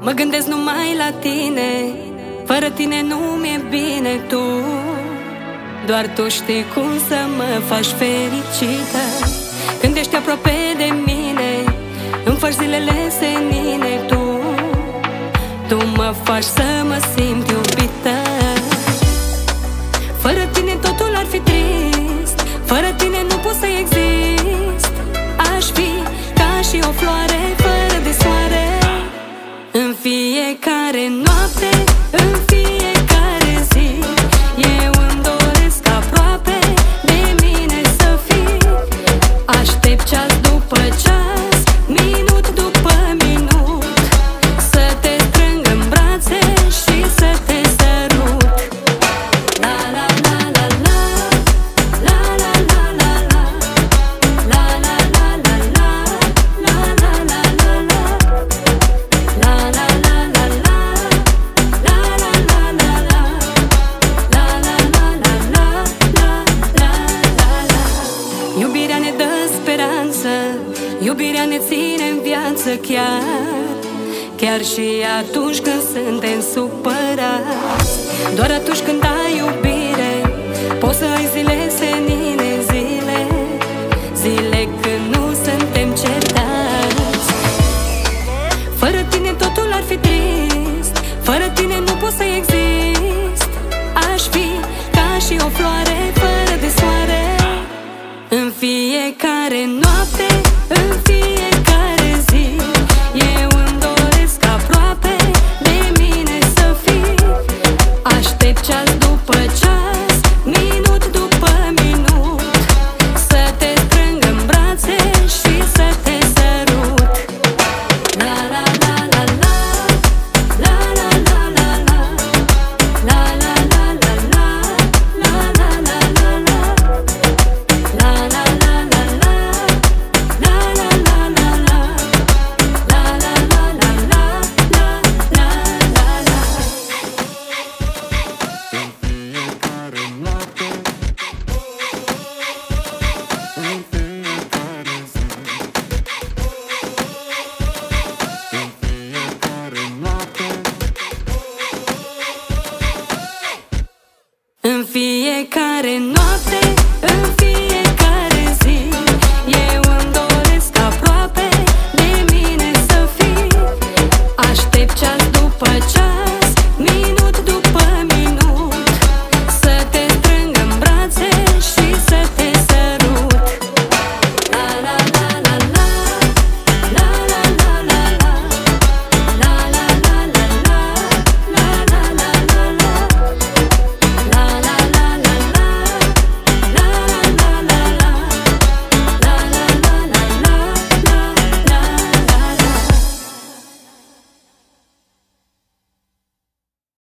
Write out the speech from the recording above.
Mă gândesc numai la tine, fără tine nu mi-e bine. Tu, doar tu știi cum să mă faci fericită. Când ești aproape de mine, îmi faci zilele senine. Tu mă faci să mă simt iubită. Fără tine totul ar fi trist, fără tine nu pot să exist. Aș fi ca și o floare fără de soare. În fiecare noapte, în fiecare zi, eu îmi doresc aproape de mine să fii. Aștept ceas după ceas, minut după minut, să te strâng în brațe și să te sărut. La la la la la, la la la la la, la la la la la, la la la la la, la la la la la, la la la la la, la la la la la, la la la. Iubirea ne dă speranță, iubirea ne ține în viață chiar și atunci când suntem supărați. Doar atunci când ai iubire, poți să ai zile senine, zile când nu suntem certați. Fără tine totul ar fi trist, fără tine nu pot să exist. Aș fi ca și o floare fără de soare. În fiecare noapte, în fiecare zi, eu îmi doresc aproape de mine să fii. Aștept ceas